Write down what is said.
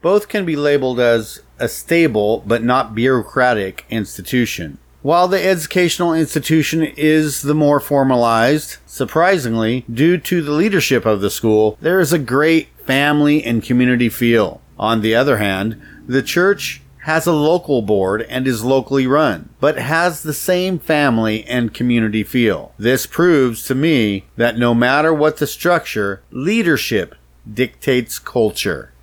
Both can be labeled as a stable but not bureaucratic institution. While the educational institution is the more formalized, surprisingly, due to the leadership of the school, there is a great family and community feel. On the other hand, the church has a local board and is locally run, but has the same family and community feel. This proves to me that no matter what the structure, leadership dictates culture.